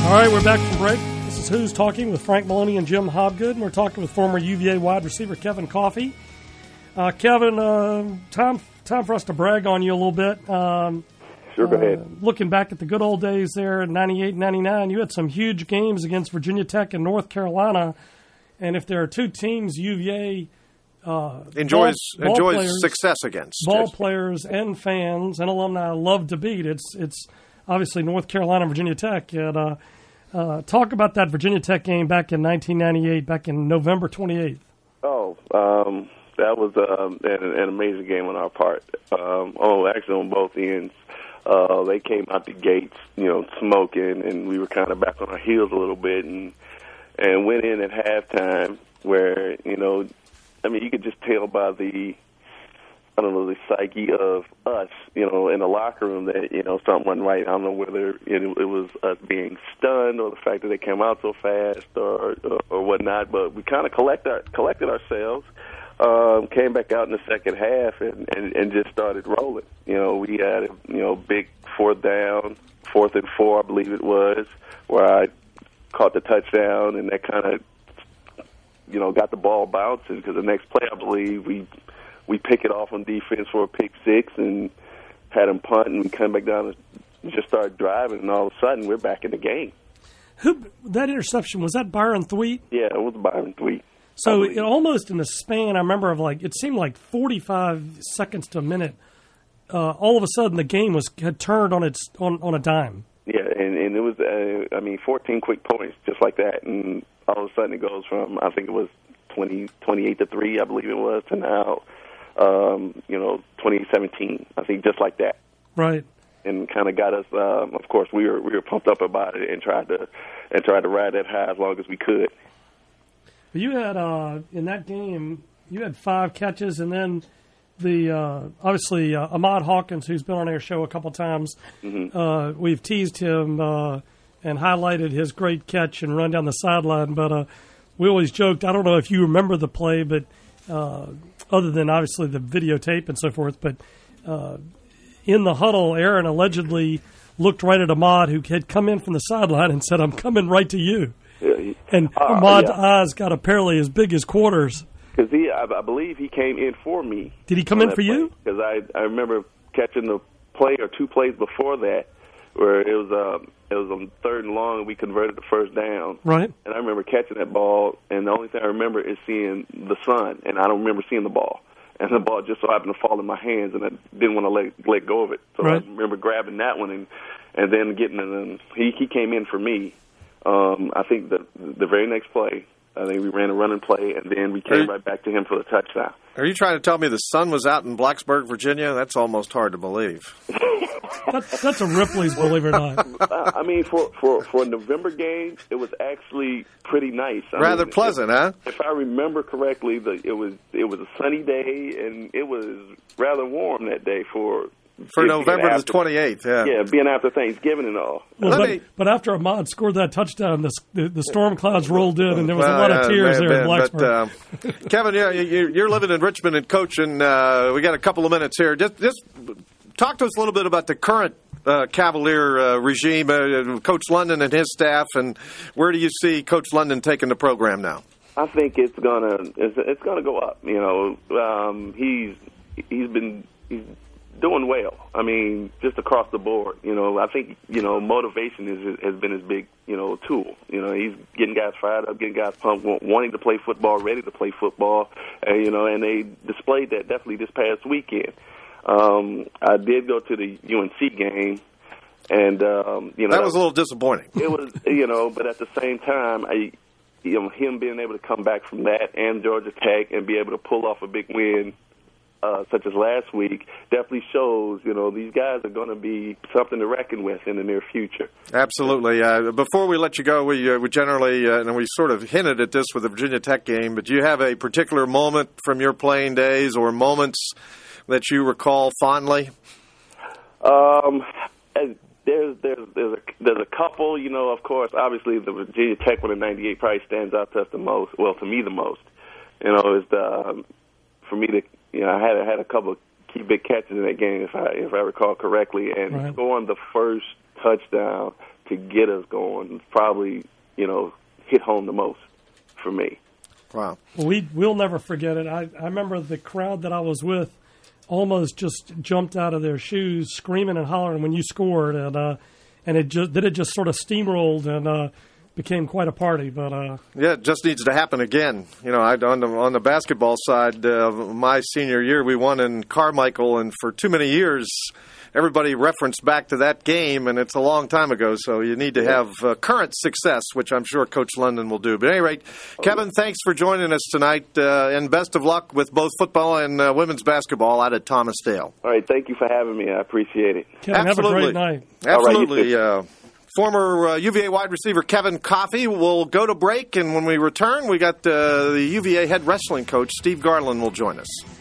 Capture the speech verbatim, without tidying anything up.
All right, we're back from break. This is Who's Talking with Frank Maloney and Jim Hobgood, and we're talking with former U V A wide receiver Kevin Coffey. Uh, Kevin, uh, time time for us to brag on you a little bit. Um, sure, go uh, ahead. Looking back at the good old days there in ninety-eight, ninety-nine, you had some huge games against Virginia Tech and North Carolina, and if there are two teams U V A uh, enjoys ball, enjoys ball players, success against ball players and fans and alumni love to beat, it's it's obviously North Carolina and Virginia Tech. And, uh, uh, talk about that Virginia Tech game back in nineteen ninety-eight, back in November twenty-eighth. Oh, um, that was um, an, an amazing game on our part. Um, oh, actually on both ends. Uh, they came out the gates, you know, smoking, and we were kind of back on our heels a little bit, and and went in at halftime where, you know, I mean, you could just tell by the, I don't know, the psyche of us, you know, in the locker room that, you know, something wasn't right. I don't know whether it, it was us being stunned or the fact that they came out so fast or or, or whatnot, but we kind of collect our, collected ourselves, um, came back out in the second half and, and, and just started rolling. You know, we had a, you know, big fourth down, fourth and four, I believe it was, where I caught the touchdown, and that kind of, you know, got the ball bouncing because the next play, I believe, we we pick it off on defense for a pick six and had them punt, and we come back down and just started driving, and all of a sudden we're back in the game. Who that interception, was that Byron Thweet? Yeah, it was Byron Thweet. So it, almost in the span, I remember of like, it seemed like forty-five seconds to a minute, uh, all of a sudden the game was had turned on its on, on a dime. Yeah, and, and it was, uh, I mean, fourteen quick points, just like that, and all of a sudden it goes from, I think it was twenty, twenty-eight to three, I believe it was, to now, um, you know, twenty seventeen, I think, just like that. Right. And kind of got us, um, of course, we were we were pumped up about it and tried to and tried to ride that high as long as we could. But you had, uh, in that game, you had five catches, and then the uh, obviously uh, Ahmad Hawkins, who's been on our show a couple times, mm-hmm. uh, we've teased him uh, and highlighted his great catch and run down the sideline. But uh, we always joked, I don't know if you remember the play, but uh, other than obviously the videotape and so forth, but uh, in the huddle, Aaron allegedly looked right at Ahmad, who had come in from the sideline, and said, "I'm coming right to you." Yeah, he, and uh, Ahmad's yeah. eyes got apparently as big as quarters. Because he, I, I believe he came in for me. Did he come in for you? Because I, I remember catching the play or two plays before that, where it was uh, it was on third and long, and we converted the first down. Right. And I remember catching that ball, and the only thing I remember is seeing the sun, and I don't remember seeing the ball. And the ball just so happened to fall in my hands, and I didn't want to let let go of it. So right. I remember grabbing that one, and and then getting it. And he he came in for me. Um, I think the the very next play, I think we ran a running play, and then we came you, right back to him for the touchdown. Are you trying to tell me the sun was out in Blacksburg, Virginia? That's almost hard to believe. that's, that's a Ripley's, believe it or not. I mean, for, for, for a November game, it was actually pretty nice. I Rather mean, pleasant, if, huh? If I remember correctly, the, it was it was a sunny day, and it was rather warm that day for... For November the twenty-eighth, yeah. Yeah, being after Thanksgiving and all. Well, but, me, but after Ahmad scored that touchdown, the, the, the storm clouds rolled in, and there was well, a lot of tears uh, there man, in Blacksburg. But, uh, Kevin, yeah, you, you're living in Richmond and coaching. Uh, we got a couple of minutes here. Just, just talk to us a little bit about the current uh, Cavalier uh, regime, uh, Coach London and his staff, and where do you see Coach London taking the program now? I think it's gonna it's, it's gonna go up. You know, um, he's he's been he's doing well. I mean, just across the board. You know, I think, you know, motivation is, has been his big, you know, tool. You know, he's getting guys fired up, getting guys pumped, wanting to play football, ready to play football. And, you know, and they displayed that definitely this past weekend. Um, I did go to the U N C game, and, um, you know. That was a little disappointing. It was, you know, but at the same time, I, you know, him being able to come back from that and Georgia Tech and be able to pull off a big win, Uh, such as last week, definitely shows, you know, these guys are going to be something to reckon with in the near future. Absolutely. Uh, before we let you go, we, uh, we generally, uh, and we sort of hinted at this with the Virginia Tech game, but do you have a particular moment from your playing days or moments that you recall fondly? Um, there's, there's, there's, a, there's a couple, you know, of course, obviously the Virginia Tech one in ninety-eight probably stands out to us the most, well, to me the most. You know, is the, um, for me to, You know, I had I had a couple of key big catches in that game, if I if I recall correctly, and right. scoring the first touchdown to get us going probably, you know, hit home the most for me. Wow. We, we'll never forget it. I, I remember the crowd that I was with almost just jumped out of their shoes screaming and hollering when you scored, and uh, and it just then it just sort of steamrolled and uh, became quite a party. But uh, yeah, it just needs to happen again. You know, I, on the on the basketball side, uh, my senior year we won in Carmichael, and for too many years everybody referenced back to that game, and it's a long time ago, so you need to have uh, current success, which I'm sure Coach London will do. But at any rate, Kevin, thanks for joining us tonight, uh, and best of luck with both football and uh, women's basketball out at Thomas Dale. All right, thank you for having me. I appreciate it. Kevin, Absolutely. have a great night. Absolutely. Right, uh, former uh, U V A wide receiver Kevin Coffey will go to break, and when we return, we got uh, the U V A head wrestling coach Steve Garland will join us.